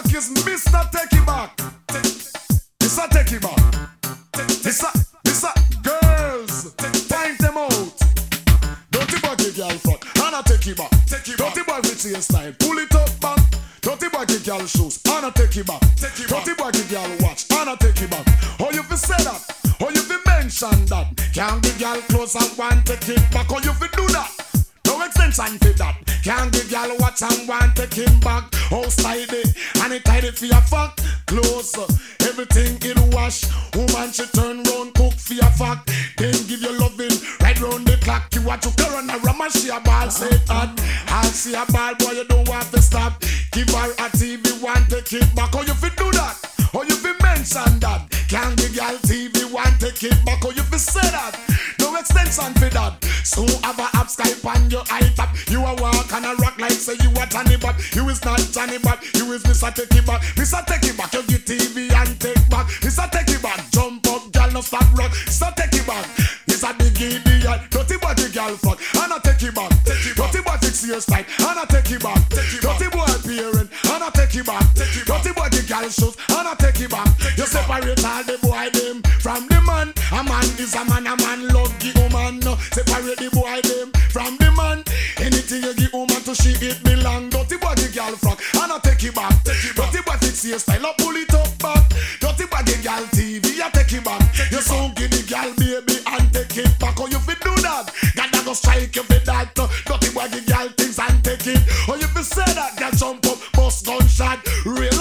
back is Mr. Take It Back. Mr. Take It Back. Mr. Girls, find them out. Dirty baggy girl front, and I take it back. Dirty baggy chain style, pull it up back. Dirty baggy girl shoes, and I take it back. Dirty baggy girl watch, and I take it back. How you fi say that? How you fi mention that? Can't be girl close and want to take it back. How you fi do that? No extension for that. Can't be girl watch and want to take him back. House tidy, and it tidy for your fuck. Close, everything in wash. Woman she turn round, cook for your fuck. Then give you loving right round the clock. You watch your girl on a ram and she a ball. Say that, I'll see a ball, boy you don't want to stop. Give her a TV, want to keep back. How you fi do that? How you fi mention that? Can't be girl TV, want to keep back. How you fi say that? No extension for that. So have a app Skype on your iPad. You a walk and a rock like say you a Johnny Bob. You is not Johnny Bob, you is Mr. Take It Back. Mr. Take It Back, you get TV and take back. Mr. Take It Back, jump up, girl, no stop rock. Mr. Take It Back, this a big idiot. Dirty body girl fuck, and I take it back. Dirty body fix your style, and I take it back. Dirty boy appearing, and I take it back. Dirty body girl shoes, and I take it back. You separate all the boy them from the man. A man is a man love the woman. No, separate the boy them from the man. Anything you give woman to she it belong. Dirty body girl fuck, and I take it back. Dirty body fix your style, I pull it up back. Dirty body girl TV, I take it back. You so give the girl baby and take it back. How you fi do that? God I go strike you for that. Dirty body girl things and take it. How you fi say that? Girl jump up, bust gunshot. Real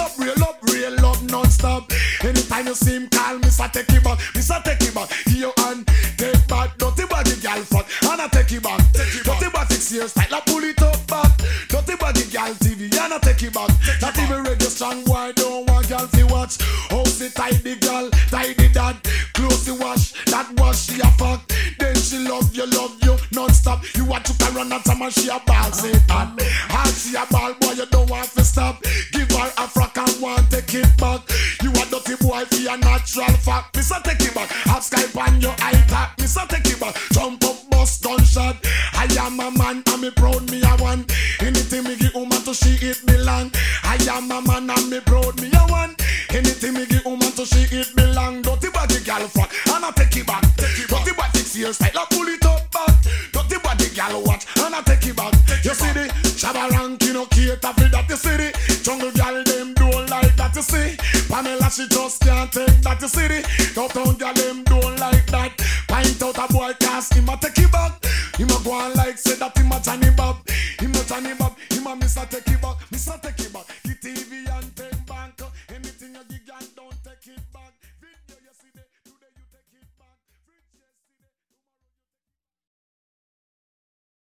up non-stop. Anytime you see him call Mr. Take It Back. Mr. Take It Back, give your hand, take back. Dirty body girl fuck, and I take it back. Dirty body 6 years style, I pull it up back. Dirty body girl TV, and I take it back. Not even radio strong boy, don't want girl to watch. House it tidy girl, tidy that. Close the wash, that wash she a fuck. Then she love you non-stop. You want to run at time and she a ball, say that. How she a ball, boy, you don't want to stop. Give her a frock and want to take it back. You a dirty boy for your natural fact. Mr. Take It Back, have Skype on your iPad. Mr. Take It Back, jump up, bust gunshot. I am a man, and me proud, me a one. Anything me give woman to she it belong. I am a man, and me proud, me a one. Anything me give woman to she it belong. Dirty body girl fuck, and I take it back. Dirty body 6 years style, I pull it up back. Dirty body girl watch, and I take it back. You see the Shabba rank, you know, cater for that. You see the jungle girl them don't like that. You see Pamela, she just can't take that. You see the downtown girl them don't like that. Point out a boy cast, him a take it back. Him a go on like say that him a Johnny Bob. Him a Johnny Bob, him a Mr. Take It Back. Mr. Take